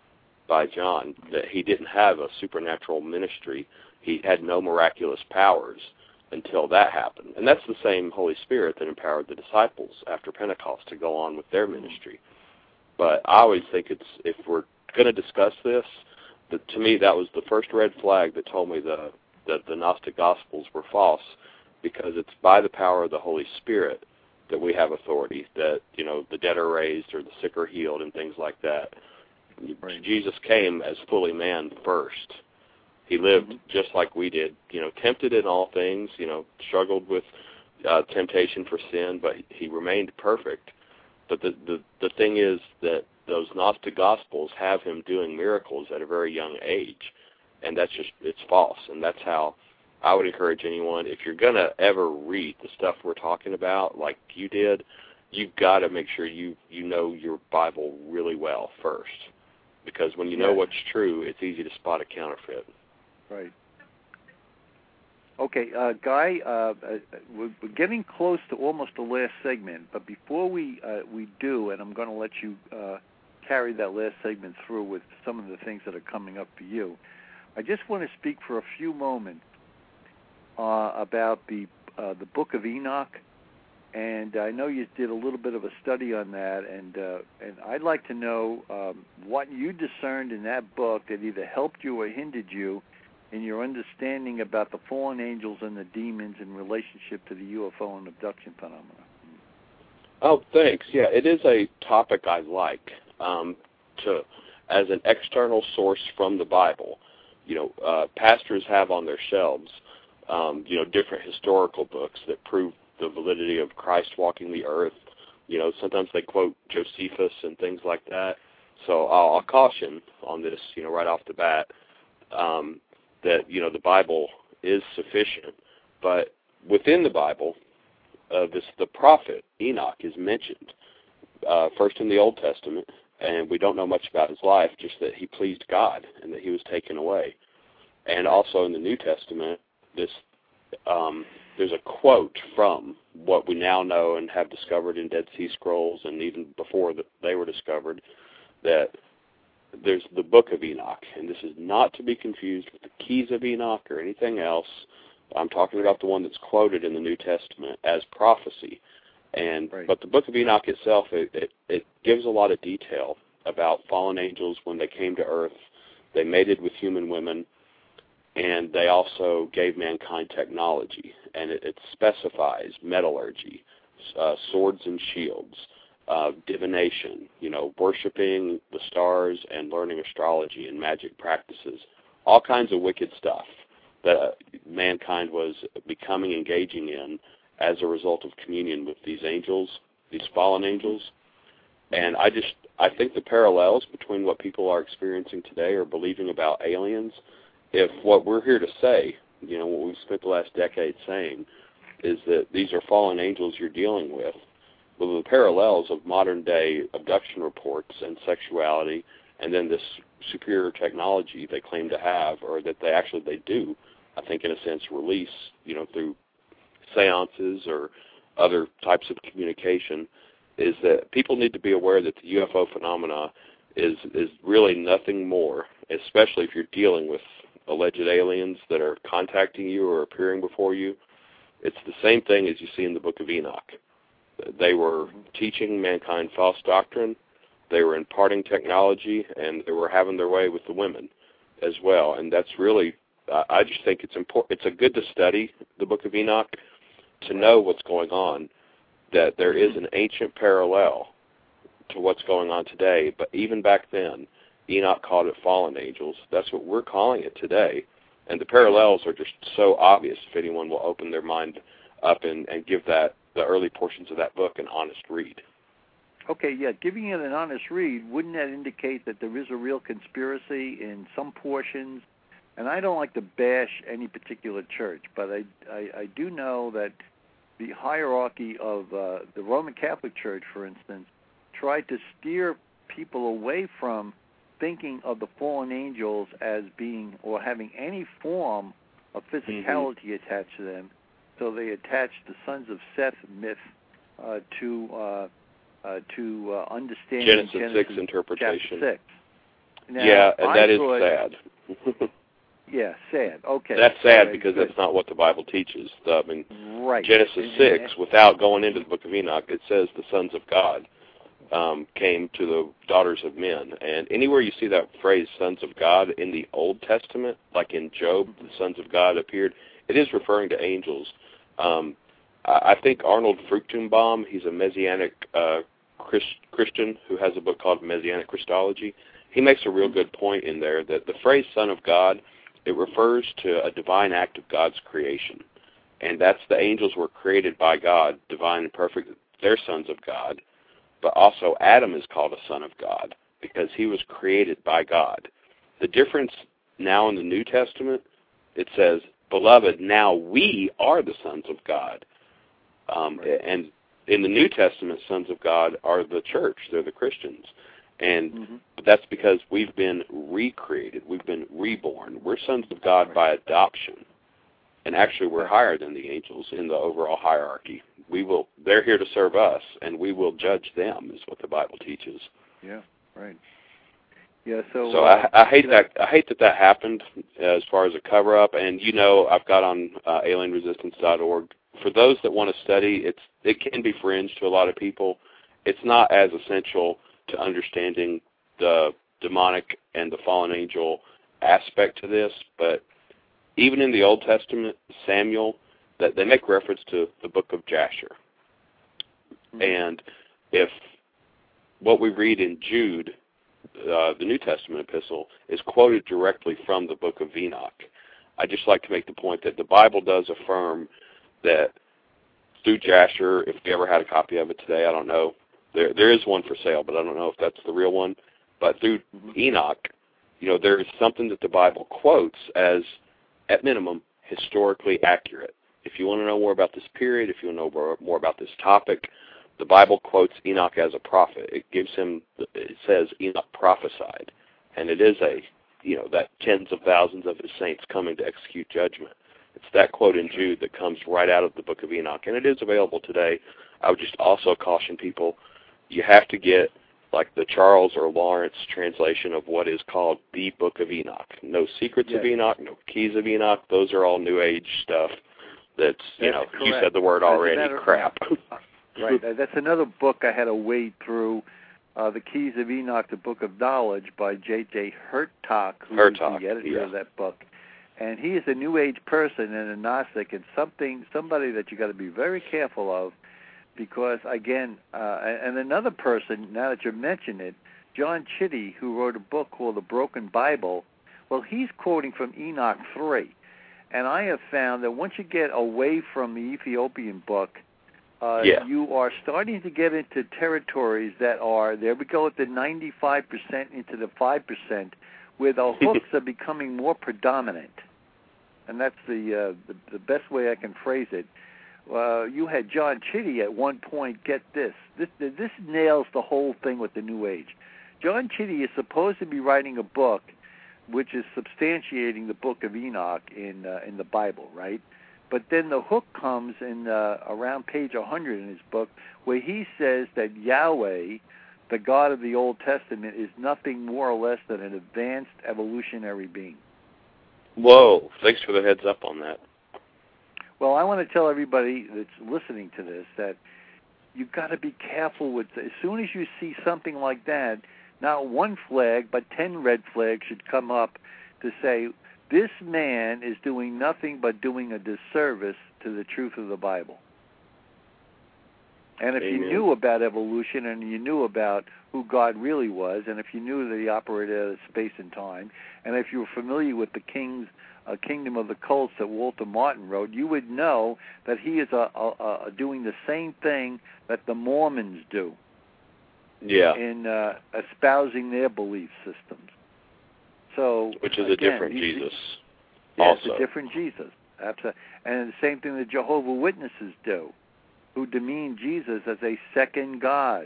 by John, that he didn't have a supernatural ministry. He had no miraculous powers until that happened. And that's the same Holy Spirit that empowered the disciples after Pentecost to go on with their ministry. But I always think it's, if we're going to discuss this, that to me that was the first red flag that told me the that the Gnostic Gospels were false, because it's by the power of the Holy Spirit that we have authority, that, you know, the dead are raised or the sick are healed and things like that. Right. Jesus came as fully man first. He lived mm-hmm. just like we did, you know, tempted in all things, you know, struggled with uh, temptation for sin, but he remained perfect. But the, the, the thing is that those Gnostic Gospels have him doing miracles at a very young age. And that's just, it's false. And that's how I would encourage anyone, if you're going to ever read the stuff we're talking about like you did, you've got to make sure you, you know your Bible really well first. Because when you know yes. what's true, it's easy to spot a counterfeit. Right. Okay, uh, Guy, uh, we're, we're getting close to almost the last segment, but before we uh, we do, and I'm going to let you uh, carry that last segment through with some of the things that are coming up for you, I just want to speak for a few moments uh, about the uh, the Book of Enoch, and I know you did a little bit of a study on that, and uh, and I'd like to know um, what you discerned in that book that either helped you or hindered you in your understanding about the fallen angels and the demons in relationship to the U F O and abduction phenomena. Oh, thanks. Yeah, it is a topic I like um, to as an external source from the Bible. You know, uh, pastors have on their shelves, um, you know, different historical books that prove the validity of Christ walking the earth. You know, sometimes they quote Josephus and things like that. So I'll, I'll caution on this, you know, right off the bat, um, that, you know, the Bible is sufficient. But within the Bible, uh, this the prophet Enoch is mentioned, uh, first in the Old Testament, and we don't know much about his life, just that he pleased God and that he was taken away. And also in the New Testament, this um, there's a quote from what we now know and have discovered in Dead Sea Scrolls, and even before that they were discovered, that there's the Book of Enoch, and this is not to be confused with the Keys of Enoch or anything else. I'm talking about the one that's quoted in the New Testament as prophecy. And right. But the Book of Enoch itself, it, it, it gives a lot of detail about fallen angels when they came to earth. They mated with human women, and they also gave mankind technology, and it, it specifies metallurgy, uh, swords and shields, uh, divination, you know, worshiping the stars and learning astrology and magic practices, all kinds of wicked stuff that uh, mankind was becoming engaging in as a result of communion with these angels, these fallen angels. And I just, I think the parallels between what people are experiencing today or believing about aliens, if what we're here to say, you know, what we've spent the last decade saying, is that these are fallen angels you're dealing with, well, the parallels of modern-day abduction reports and sexuality, and then this superior technology they claim to have, or that they actually they do, I think in a sense release, you know, through seances or other types of communication, is that people need to be aware that the U F O phenomena is is really nothing more, especially if you're dealing with alleged aliens that are contacting you or appearing before you. It's the same thing as you see in the Book of Enoch. They were teaching mankind false doctrine, they were imparting technology, and they were having their way with the women as well. And that's really, I just think it's important. It's a good to study the Book of Enoch to know what's going on, that there is an ancient parallel to what's going on today. But even back then, Enoch called it fallen angels. That's what we're calling it today. And the parallels are just so obvious if anyone will open their mind up and, and give that the early portions of that book an honest read. Okay, yeah, giving it an honest read, wouldn't that indicate that there is a real conspiracy in some portions? And I don't like to bash any particular church, but I, I, I do know that the hierarchy of uh, the Roman Catholic Church, for instance, tried to steer people away from thinking of the fallen angels as being or having any form of physicality mm-hmm. attached to them. So they attached the Sons of Seth myth uh, to uh, uh, to uh, understanding Genesis, Genesis six interpretation. Chapter six. Now, yeah, and I that is thought, sad. yeah, sad. Okay, that's sad right, because good. that's not what the Bible teaches. The, I mean, right. Genesis and, six, and, without going into the Book of Enoch, it says the sons of God um, came to the daughters of men. And anywhere you see that phrase, sons of God, in the Old Testament, like in Job, the sons of God appeared, it is referring to angels. Um, I think Arnold Fruchtenbaum, he's a Messianic uh, Christ, Christian who has a book called Messianic Christology. He makes a real good point in there that the phrase Son of God, it refers to a divine act of God's creation. And that's the angels were created by God, divine and perfect. They're sons of God. But also Adam is called a son of God because he was created by God. The difference now in the New Testament, it says, Beloved, now we are the sons of God. Um, right. And in the New Testament, sons of God are the church. They're the Christians. And mm-hmm. that's because we've been recreated. We've been reborn. We're sons of God right. by adoption. And actually, we're higher than the angels in the overall hierarchy. We will. They're here to serve us, and we will judge them, is what the Bible teaches. Yeah, right. Yeah, so, so uh, I, I hate that. I hate that that happened as far as a cover-up. And you know, I've got on uh, alien resistance dot org. For those that want to study, it's it can be fringe to a lot of people. It's not as essential to understanding the demonic and the fallen angel aspect to this. But even in the Old Testament, Samuel, that they make reference to the book of Jasher. Mm-hmm. And if what we read in Jude, Uh, the New Testament epistle, is quoted directly from the book of Enoch. I just like to make the point that the Bible does affirm that through Jasher, if we ever had a copy of it today, I don't know. There, there is one for sale, but I don't know if that's the real one. But through mm-hmm. Enoch, you know, there is something that the Bible quotes as, at minimum, historically accurate. If you want to know more about this period, if you want to know more, more about this topic, the Bible quotes Enoch as a prophet. It gives him, it says Enoch prophesied, and it is a, you know, that tens of thousands of his saints coming to execute judgment. It's that quote in Jude that comes right out of the book of Enoch, and it is available today. I would just also caution people, you have to get like the Charles or Lawrence translation of what is called the Book of Enoch. No Secrets yes. of Enoch, no Keys of Enoch. Those are all New Age stuff. That's, you that's know, correct. You said the word already, matter, crap. Right. That's another book I had to wade through uh, The Keys of Enoch, the Book of Knowledge by J J Hurtak, who Hurtak, is the editor yeah. of that book. And he is a New Age person and a Gnostic, and something, somebody that you got to be very careful of, because, again, uh, and another person, now that you mention it, John Chitty, who wrote a book called The Broken Bible, well, he's quoting from Enoch three. And I have found that once you get away from the Ethiopian book, uh, yeah. you are starting to get into territories that are, there we go at the ninety-five percent into the five percent, where the hooks are becoming more predominant. And that's the, uh, the, the best way I can phrase it. Uh, you had John Chitty at one point, get this. this. This nails the whole thing with the New Age. John Chitty is supposed to be writing a book which is substantiating the Book of Enoch in uh, in the Bible, right? But then the hook comes in uh, around page one hundred in his book, where he says that Yahweh, the God of the Old Testament, is nothing more or less than an advanced evolutionary being. Whoa, thanks for the heads up on that. Well, I want to tell everybody that's listening to this that you've got to be careful with, as soon as you see something like that, not one flag, but ten red flags should come up to say, this man is doing nothing but doing a disservice to the truth of the Bible. And if Amen. you knew about evolution and you knew about who God really was, and if you knew that he operated out of space and time, and if you were familiar with the King's uh, Kingdom of the Cults that Walter Martin wrote, you would know that he is uh, uh, doing the same thing that the Mormons do. Yeah. In uh, espousing their belief systems. So, which is again, a different he, Jesus. Yeah, also. it's a different Jesus. Absolutely. And the same thing the Jehovah's Witnesses do, who demean Jesus as a second God.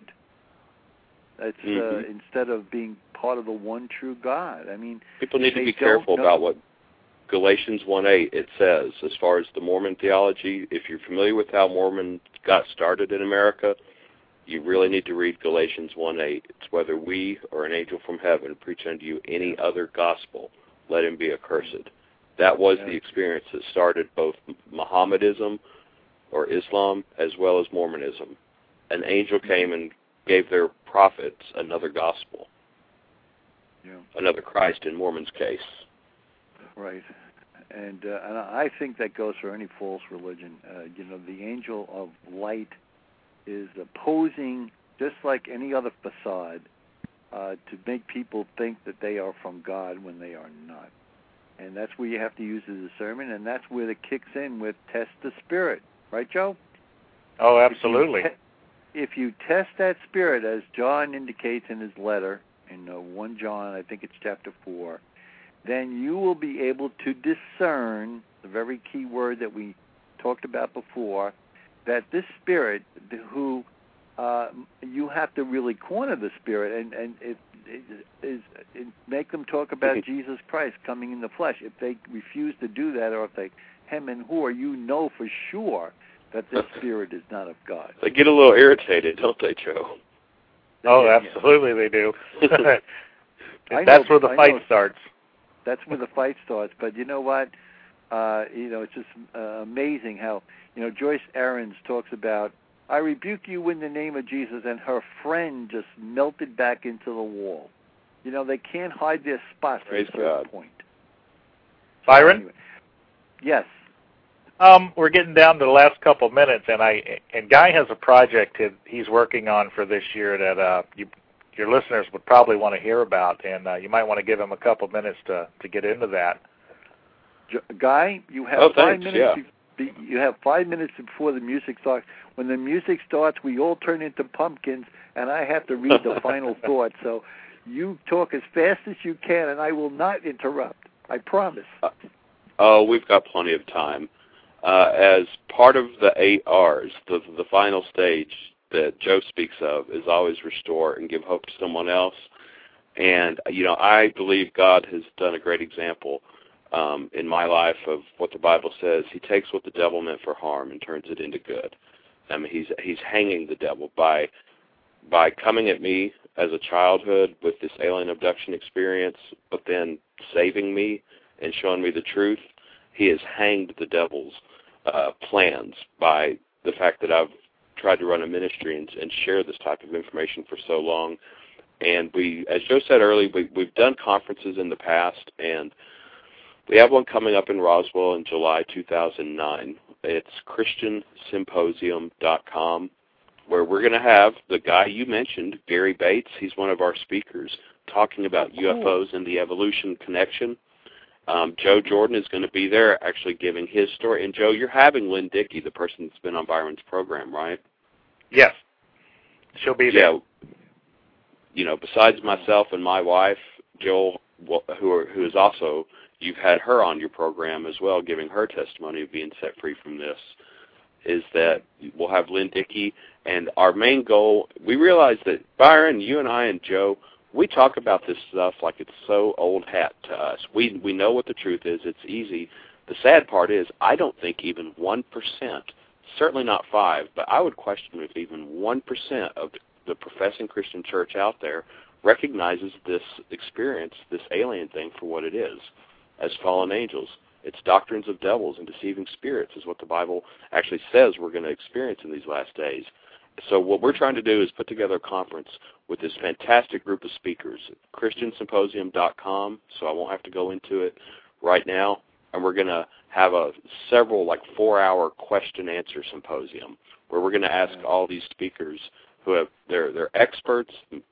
It's mm-hmm. uh, instead of being part of the one true God. I mean, people need to be don't careful know. about what Galatians one eight it says as far as the Mormon theology. If you're familiar with how Mormon got started in America, you really need to read Galatians one eight. It's whether we or an angel from heaven preach unto you any other gospel, let him be accursed. That was the experience that started both Mohammedanism or Islam as well as Mormonism. An angel came and gave their prophets another gospel, yeah. another Christ in Mormon's case. Right. And, uh, and I think that goes for any false religion. Uh, you know, the angel of light is opposing, just like any other facade, uh, to make people think that they are from God when they are not. And that's where you have to use the discernment, and that's where it kicks in with test the spirit. Right, Joe? Oh, absolutely. If you, te- if you test that spirit, as John indicates in his letter, in uh, First John, I think it's chapter four, then you will be able to discern, the very key word that we talked about before, that this spirit, who uh, you have to really corner the spirit and, and it, it, is, it make them talk about Jesus Christ coming in the flesh. If they refuse to do that, or if they hem and haw, you know for sure that this spirit is not of God. They get a little irritated, don't they, Joe? Oh, yeah, absolutely they do. I That's know, where the I fight know. starts. That's where the fight starts. But you know what? Uh, you know, it's just uh, amazing how, you know, Joyce Ahrens talks about, I rebuke you in the name of Jesus, and her friend just melted back into the wall. You know, they can't hide their spots at a certain God. point. Byron? Anyway. Yes. Um, we're getting down to the last couple minutes, and I and Guy has a project that he's working on for this year that uh, you, your listeners would probably want to hear about, and uh, you might want to give him a couple minutes to, to get into that. Guy, you have oh, five thanks, minutes. Yeah. Be, you have five minutes before the music starts. When the music starts, we all turn into pumpkins, and I have to read the final thought. So you talk as fast as you can, and I will not interrupt. I promise. Uh, oh, we've got plenty of time. Uh, as part of the eight R's, the, the final stage that Joe speaks of is always restore and give hope to someone else. And, you know, I believe God has done a great example um, in my life of what the Bible says. He takes what the devil meant for harm and turns it into good. I mean, he's he's hanging the devil by by coming at me as a childhood with this alien abduction experience, but then saving me and showing me the truth. He has hanged the devil's uh, plans by the fact that I've tried to run a ministry and, and share this type of information for so long. And we, as Joe said earlier, we, we've done conferences in the past, and we have one coming up in Roswell in July two thousand nine. It's Christian Symposium dot com, where we're going to have the guy you mentioned, Gary Bates. He's one of our speakers, talking about U F Os and the evolution connection. Um, Joe Jordan is going to be there actually giving his story. And, Joe, you're having Lynn Dickey, the person that's been on Byron's program, right? Yes. She'll be there. Yeah. You know, besides myself and my wife, Joel, who, are, who is also, you've had her on your program as well, giving her testimony of being set free from this, is that we'll have Lynn Dickey. And our main goal, we realize that Byron, you and I and Joe, we talk about this stuff like it's so old hat to us. We we know what the truth is. It's easy. The sad part is I don't think even one percent, certainly not five, but I would question if even one percent of the professing Christian church out there recognizes this experience, this alien thing, for what it is, as fallen angels. It's doctrines of devils and deceiving spirits is what the Bible actually says we're going to experience in these last days. So what we're trying to do is put together a conference with this fantastic group of speakers, Christian Symposium dot com, so I won't have to go into it right now. And we're going to have a several, like, four-hour question-answer symposium where we're going to ask all these speakers who have, they're, they're experts,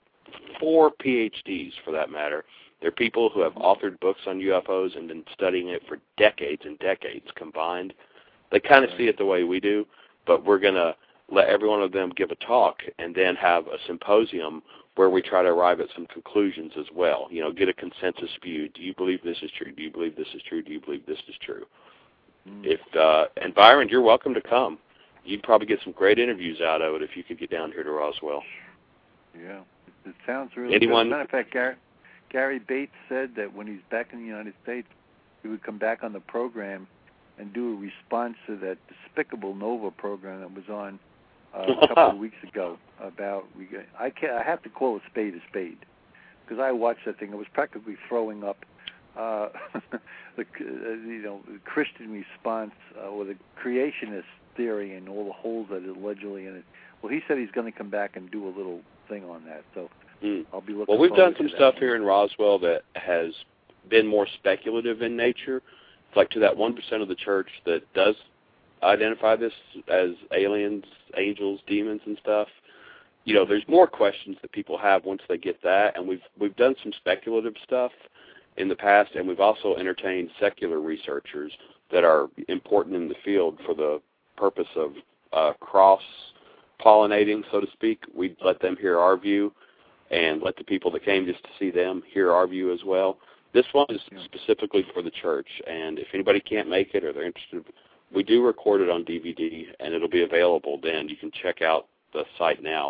four P H Ds for that matter. They're people who have authored books on U F Os and been studying it for decades and decades combined. They kind of see it the way we do, but we're going to let every one of them give a talk and then have a symposium where we try to arrive at some conclusions as well. You know, get a consensus view. Do you believe this is true? Do you believe this is true? Do you believe this is true? Mm. If uh, and Byron, you're welcome to come. You'd probably get some great interviews out of it if you could get down here to Roswell. Yeah, it sounds really Anyone? good. As a matter of fact, Gary, Gary Bates said that when he's back in the United States, he would come back on the program and do a response to that despicable Nova program that was on Uh, a couple of weeks ago about we. I can't. I have to call a spade a spade because I watched that thing. I was practically throwing up. Uh, the uh, you know the Christian response uh, or the creationist theory and all the holes that are allegedly in it. Well, he said he's going to come back and do a little thing on that. So mm. I'll be looking. Well, we've done some that. stuff here in Roswell that has been more speculative in nature. It's like to that one percent of the church that does identify this as aliens, angels, demons, and stuff. You know, there's more questions that people have once they get that, and we've we've done some speculative stuff in the past, and we've also entertained secular researchers that are important in the field for the purpose of uh, cross-pollinating, so to speak. We'd let them hear our view and let the people that came just to see them hear our view as well. This one is specifically for the church, and if anybody can't make it or they're interested, we do record it on D V D, and it'll be available then. You can check out the site now.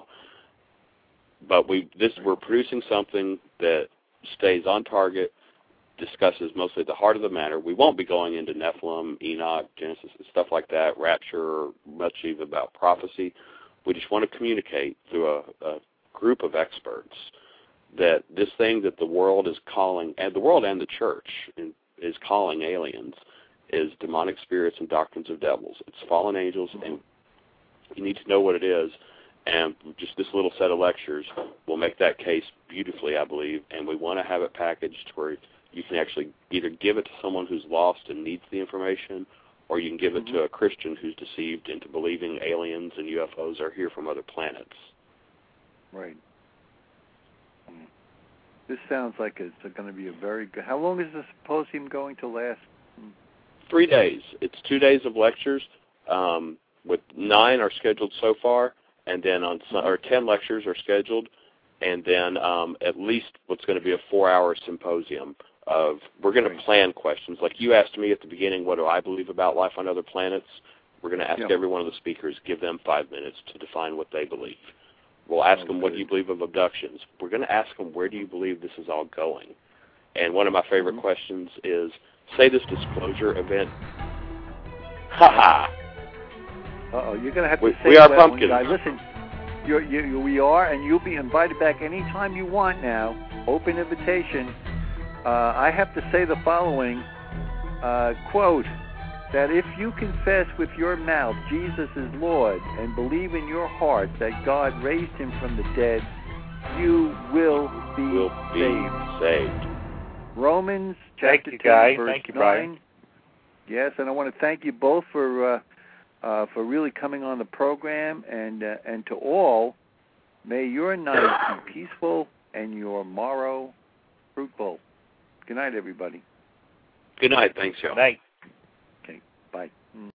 But we this we're producing something that stays on target, discusses mostly the heart of the matter. We won't be going into Nephilim, Enoch, Genesis, and stuff like that, rapture, or much even about prophecy. We just want to communicate through a, a group of experts that this thing that the world is calling, and the world and the church is calling aliens, is demonic spirits and doctrines of devils. It's fallen angels, and you need to know what it is. And just this little set of lectures will make that case beautifully, I believe. And we want to have it packaged where you can actually either give it to someone who's lost and needs the information, or you can give it mm-hmm. to a Christian who's deceived into believing aliens and U F Os are here from other planets. Right. This sounds like it's going to be a very good... How long is the symposium going to last? Three days. It's two days of lectures. Um, with nine are scheduled so far, and then on some, or ten lectures are scheduled, and then um, at least what's going to be a four-hour symposium of, we're going to plan questions. Like you asked me at the beginning, what do I believe about life on other planets? We're going to ask yeah. every one of the speakers, give them five minutes to define what they believe. We'll ask oh, them, what do you believe of abductions? We're going to ask them, where do you believe this is all going? And one of my favorite mm-hmm. questions is, say this disclosure event. Ha-ha. Uh-oh, you're going to have to we, say we are that pumpkins. Guy. Listen, you're, you, we are, and you'll be invited back anytime you want now. Open invitation. Uh, I have to say the following, uh, quote, that if you confess with your mouth Jesus is Lord and believe in your heart that God raised him from the dead, you will be will be saved. saved. Romans Thank chapter you, ten, Guy. verse Thank you, nine. Brian. Yes, and I want to thank you both for uh, uh, for really coming on the program, and uh, and to all, may your night be peaceful and your morrow fruitful. Good night, everybody. Good night. Thanks, y'all. Good night. Okay, bye.